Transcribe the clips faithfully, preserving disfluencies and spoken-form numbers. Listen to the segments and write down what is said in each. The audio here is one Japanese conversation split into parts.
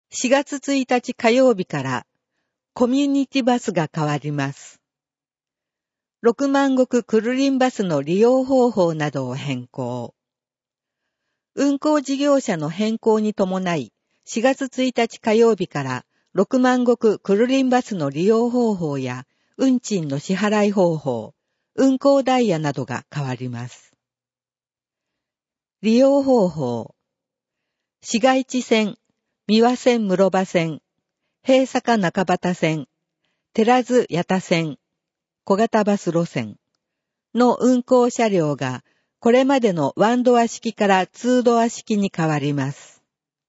しがつついたち火曜日からコミュニティバスが変わります。六万石クルリンバスの利用方法などを変更。運行事業者の変更に伴い、しがつついたち火曜日から六万石クルリンバスの利用方法や運賃の支払い方法、運行ダイヤなどが変わります。利用方法。市街地線、三輪線室場線、平坂中畑線、寺津八田線、小型バス路線の運行車両がこれまでのワンドア式からツードア式に変わります。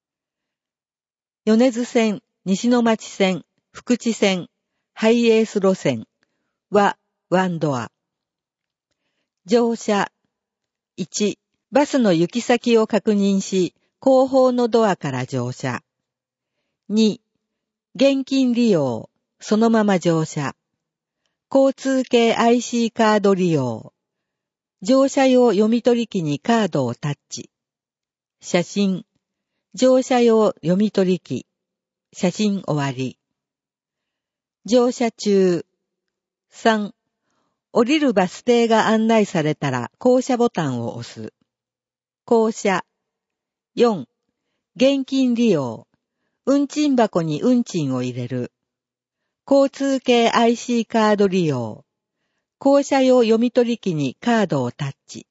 米津線、西野町線、福知線、ハイエース路線はワンドア。乗車。いち、バスの行き先を確認し、後方のドアから乗車。に、現金利用、そのまま乗車。交通系 アイシー カード利用。乗車用読み取り機にカードをタッチ。写真。乗車用読み取り機。写真終わり。乗車中。さん、降りるバス停が案内されたら降車ボタンを押す。降車。よん、現金利用。運賃箱に運賃を入れる。交通系 アイシー カード利用。降車用読み取り機にカードをタッチ。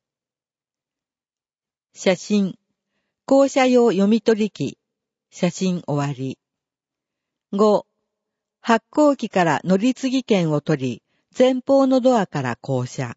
写真。降車用読み取り機。写真終わり。ご、発行機から乗り継ぎ券を取り、前方のドアから降車。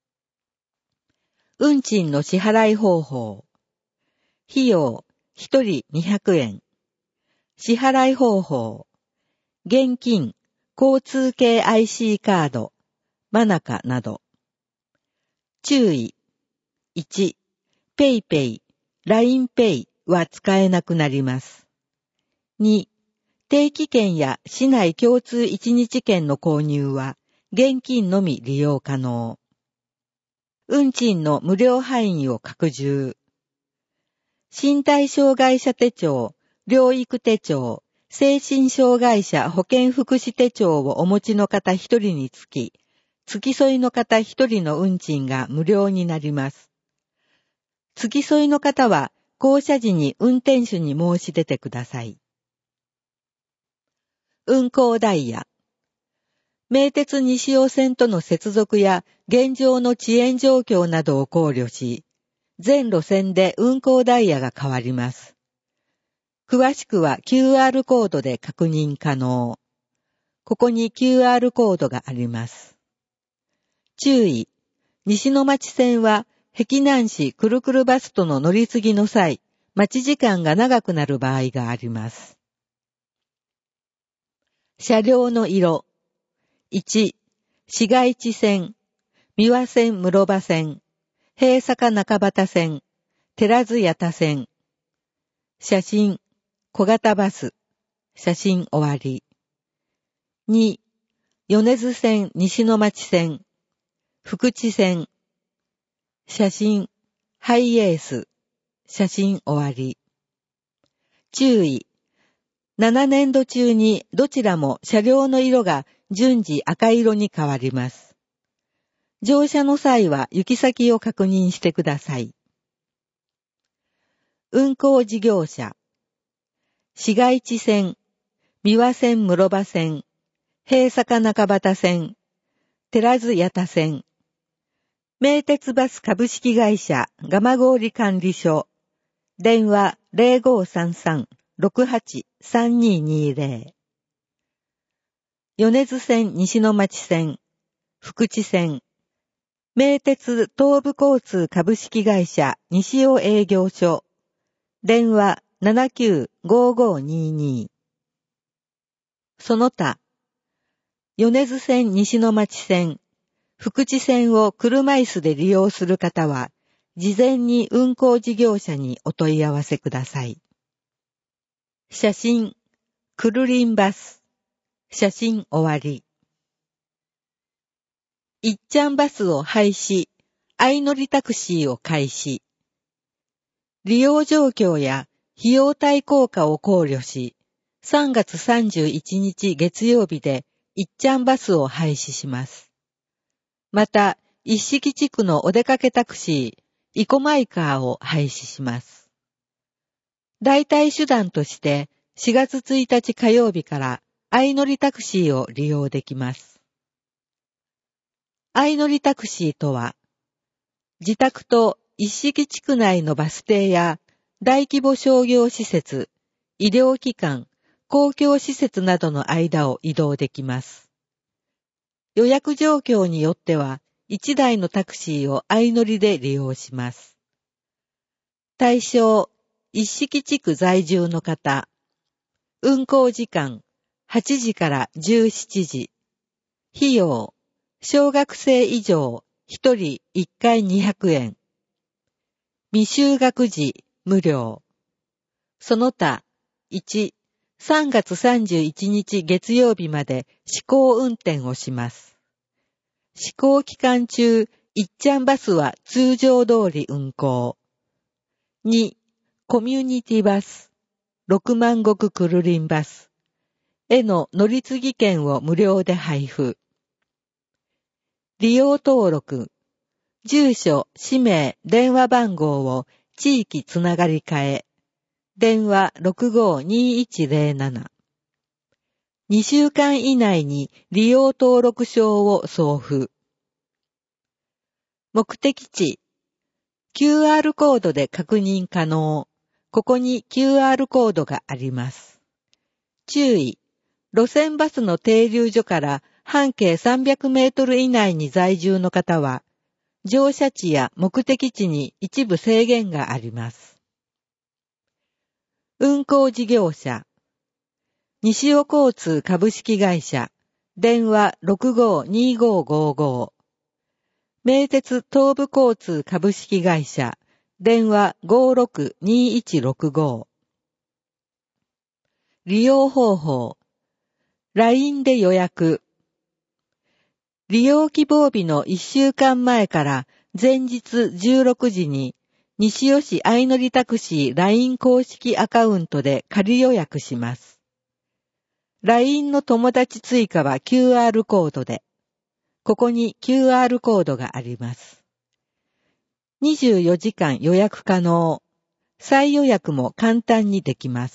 運賃の支払い方法。費用、ひとりにひゃくえん。支払い方法。現金、交通系 アイシー カード、マナカなど。注意。いち、ペイペイ、ラインペイは使えなくなります。に、定期券や市内共通いちにち券の購入は現金のみ利用可能。運賃の無料範囲を拡充。身体障害者手帳、療育手帳、精神障害者保健福祉手帳をお持ちの方一人につき、付き添いの方一人の運賃が無料になります。付き添いの方は降車時に運転手に申し出てください。運行ダイヤ。名鉄西尾線との接続や現状の遅延状況などを考慮し、全路線で運行ダイヤが変わります。詳しくは キューアール コードで確認可能。ここに キューアール コードがあります。注意。西野町線は、碧南市くるくるバスとの乗り継ぎの際、待ち時間が長くなる場合があります。車両の色。いち、市街地線、三輪線室場線、平坂中畑線、寺津八田線。写真、小型バス、写真終わり。に、米津線西野町線、福知線。写真、ハイエース、写真終わり。注意。ななねんど中にどちらも車両の色が順次赤色に変わります。乗車の際は行き先を確認してください。運行事業者。市街地線、三輪線室場線、平坂中畑線、寺津八田線。名鉄バス株式会社蒲郡管理所。電話 ゼロごーさんさん ろくはち さんにーにーぜろ。米津線西野町線、福知線。名鉄東部交通株式会社西尾営業所。電話 ななきゅうごーごーにーにー。その他、米津線西野町線、福知線を車椅子で利用する方は、事前に運行事業者にお問い合わせください。写真、クルリンバス、写真終わり。いっちゃんバスを廃止、相乗りタクシーを開始。利用状況や費用対効果を考慮し、 さんがつさんじゅういちにち月曜日でいっちゃんバスを廃止します。また、一色地区のお出かけタクシー、イコマイカーを廃止します。代替手段としてしがつついたち火曜日から相乗りタクシーを利用できます。相乗りタクシーとは、自宅と一色地区内のバス停や大規模商業施設、医療機関、公共施設などの間を移動できます。予約状況によってはいちだいのタクシーを相乗りで利用します。対象、一色地区在住の方。運行時間、はちじからじゅうしちじ。費用、小学生以上、ひとりいっかいにひゃくえん。未就学時、無料。その他、いち、さんがつさんじゅういちにち月曜日まで試行運転をします。試行期間中、いっちゃんバスは通常通り運行。に、コミュニティバス、ろくまんごくくるりんバスへの乗り継ぎ券を無料で配布。利用登録、住所、氏名、電話番号を地域つながり替え、電話 ろくごーにーいちゼロなな。にしゅうかん以内に利用登録証を送付。目的地、キューアール コードで確認可能。ここに キューアール コードがあります。注意、路線バスの停留所から半径さんびゃくメートル以内に在住の方は、乗車地や目的地に一部制限があります。運行事業者、西尾交通株式会社、電話 ろくごーにーごーごーごー。名鉄東部交通株式会社、電話 ごーろくにーいちろくごー。利用方法、ライン で予約。利用希望日のいっしゅうかんまえから前日じゅうろくじに西尾市相乗りタクシー ライン 公式アカウントで仮予約します。ライン の友達追加は キューアール コードで、ここに キューアール コードがあります。にじゅうよじかん予約可能。再予約も簡単にできます。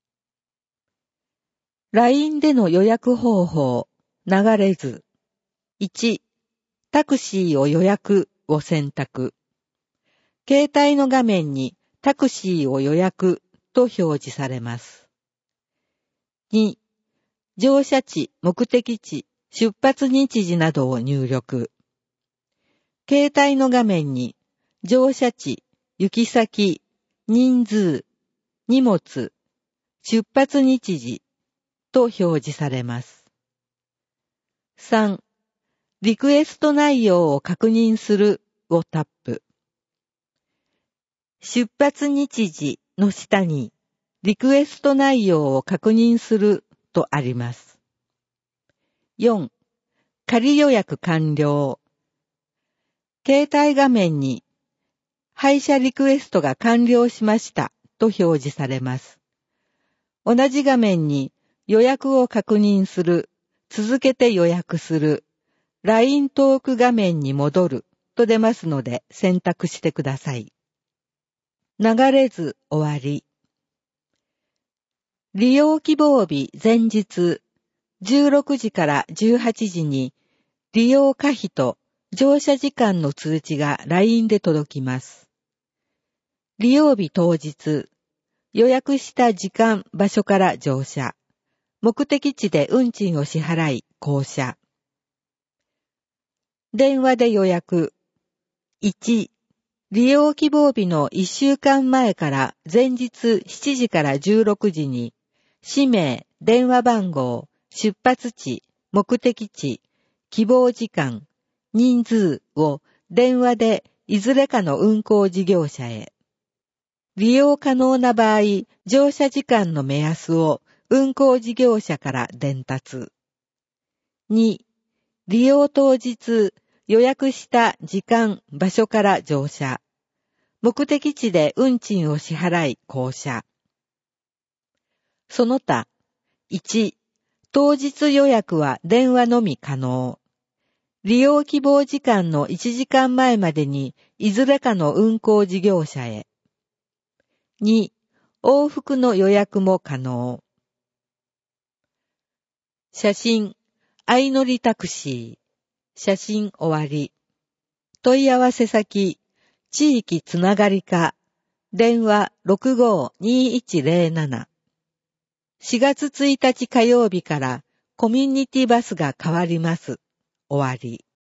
ライン での予約方法、流れ図。いち、タクシーを予約を選択。携帯の画面にタクシーを予約と表示されます。に、乗車地、目的地、出発日時などを入力。携帯の画面に乗車地、行き先、人数、荷物、出発日時と表示されます。さん、リクエスト内容を確認するをタップ。出発日時の下にリクエスト内容を確認するとあります。よん、仮予約完了。携帯画面に配車リクエストが完了しましたと表示されます。同じ画面に予約を確認する、続けて予約する、ライン トーク画面に戻ると出ますので選択してください。流れ図終わり。利用希望日前日じゅうろくじからじゅうはちじに利用可否と乗車時間の通知が ライン で届きます。利用日当日、予約した時間、場所から乗車。目的地で運賃を支払い、降車。電話で予約。いち、利用希望日のいっしゅうかんまえから前日しちじからじゅうろくじに、氏名、電話番号、出発地、目的地、希望時間、人数を電話でいずれかの運行事業者へ。利用可能な場合、乗車時間の目安を運行事業者から伝達。に、利用当日、予約した時間、場所から乗車。目的地で運賃を支払い、降車。その他、 いち、当日予約は電話のみ可能。利用希望時間のいちじかんまえまでにいずれかの運行事業者へ。に、往復の予約も可能。写真、相乗りタクシー。写真終わり。問い合わせ先、地域つながり課。電話 ろくごーにーいちゼロなな。しがつついたち火曜日からコミュニティバスが変わります。終わり。